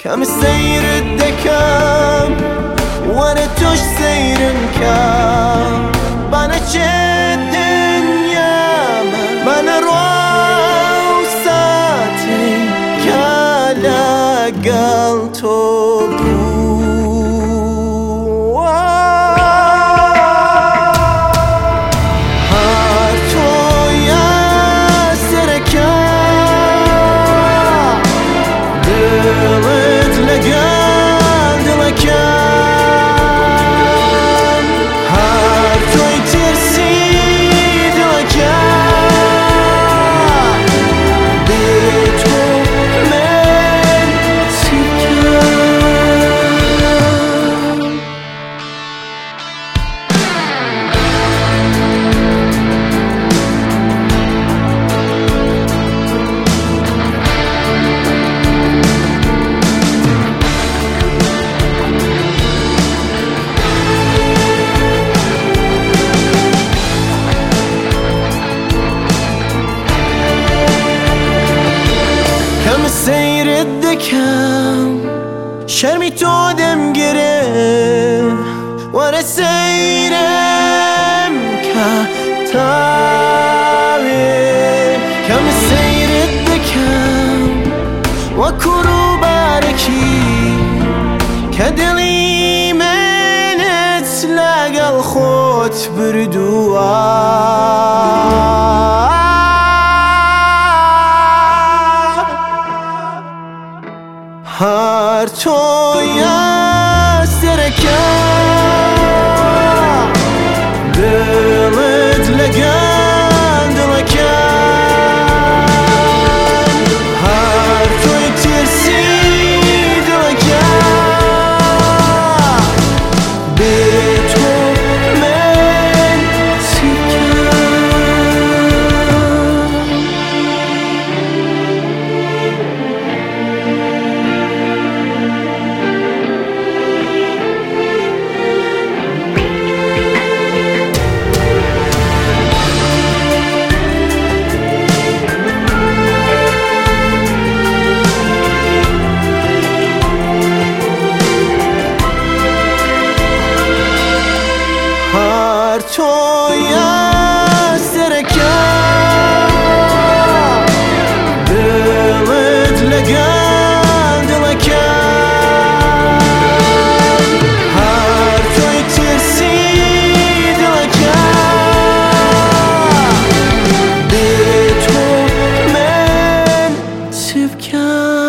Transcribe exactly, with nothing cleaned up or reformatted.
كم سير الدكام وانا توش سير كام بنا جد الدنيا بنا روساتي كلا قلتو كم سير الدكام شرمي تودم قره وانا سيرم كتابي كم سير الدكام وكرو باركي كدلي من تلاقى الخوت بردوها هر توی سرکم دلت لگن دلکن هر توی ترسی دلکن به تو من هر توی سرکم دلت لگن دلکن هر توی ترسی دلکن به تو من تبکن